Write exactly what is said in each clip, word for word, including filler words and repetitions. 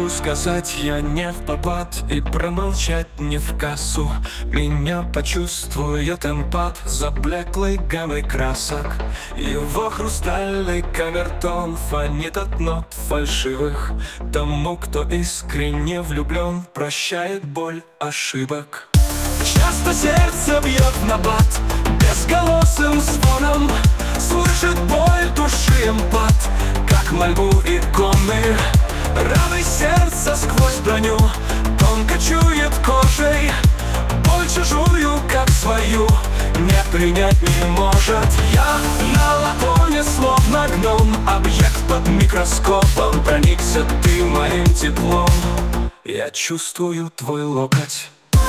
могу сказать я не впопад, и промолчать не в кассу. Меня почувствует эмпат заблеклой гаммой красок. Его хрустальный камертон фонит от нот фальшивых. Тому, кто искренне влюблен, прощает боль ошибок. Часто сердце бьет в набат безголосым звоном, слышит боль души эмпат, как мольбу иконы. Раны сердца сквозь броню тонко чует кожей, боль чужую, как свою, не принять не может. Я на ладони, словно гном, объект под микроскопом. Проникся ты моим теплом, я чувствую твой локоть.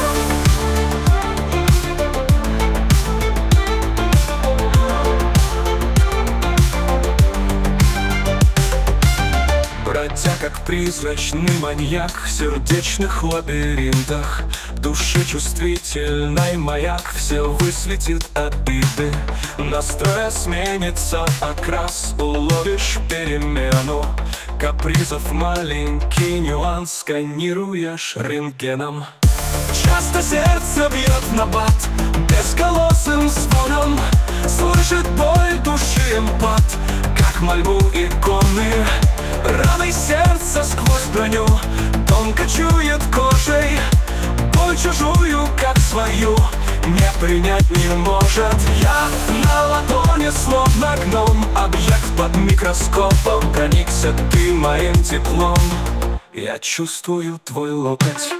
Бродя как призрачный маньяк в сердечных лабиринтах, души чувствительный маяк все высветит обиды. Настроя сменится окрас, уловишь перемену капризов, маленький нюанс сканируешь рентгеном. Часто сердце бьет в набат безголосым звоном, слышит боль души эмпат, как мольбу иконы. Раны сердца сквозь броню тонко чует кожей, боль чужую, как свою, не принять не может. Я на ладони, словно гном, объект под микроскопом. Проникся ты моим теплом, я чувствую твой локоть.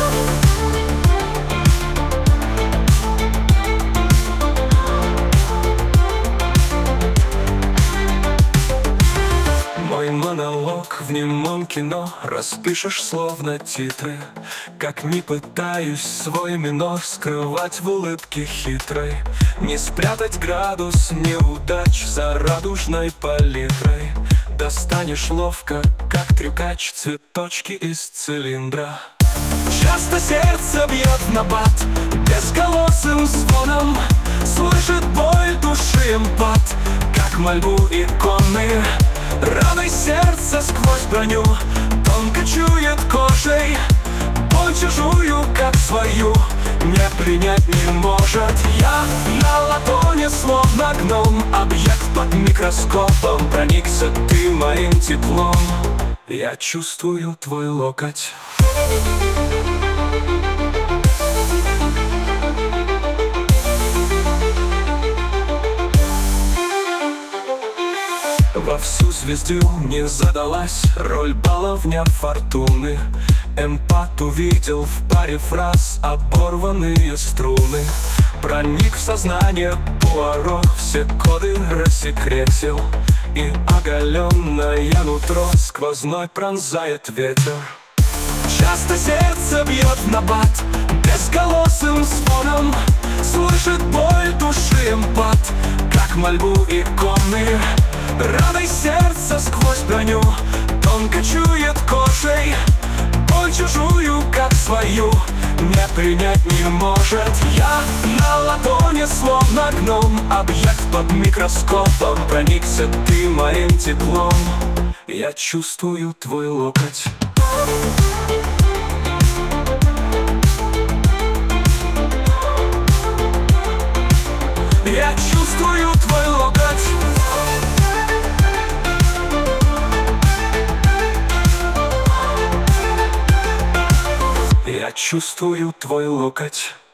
Мой монолог в немом кино распишешь словно титры. Как ни пытаюсь свой минор скрывать в улыбке хитрой, не спрятать градус неудач за радужной палитрой. Достанешь ловко, как трюкач, цветочки из цилиндра. Часто сердце бьет в набат безголосым звоном, слышит боль души эмпат, как мольбу иконы. Раны сердца сквозь броню тонко чует кожей, боль чужую, как свою, не принять не может. Я на ладони, словно гном, объект под микроскопом. Проникся ты моим теплом, я чувствую твой локоть. Во всю звезду не задалась роль баловня фортуны. Эмпат увидел в паре фраз оборванные струны. Проник в сознание Пуаро, все коды рассекретил, и оголенное нутро сквозной пронзает ветер. Часто сердце бьет в набат безголосым звоном, слышит боль души эмпат, как мольбу иконы. Раны сердца сквозь броню тонко чует кожей, боль чужую, как свою, не принять не может. Я на ладони, словно гном, объект под микроскопом. Проникся ты моим теплом, я чувствую твой локоть. Я чувствую твой локоть. Я чувствую твой локоть.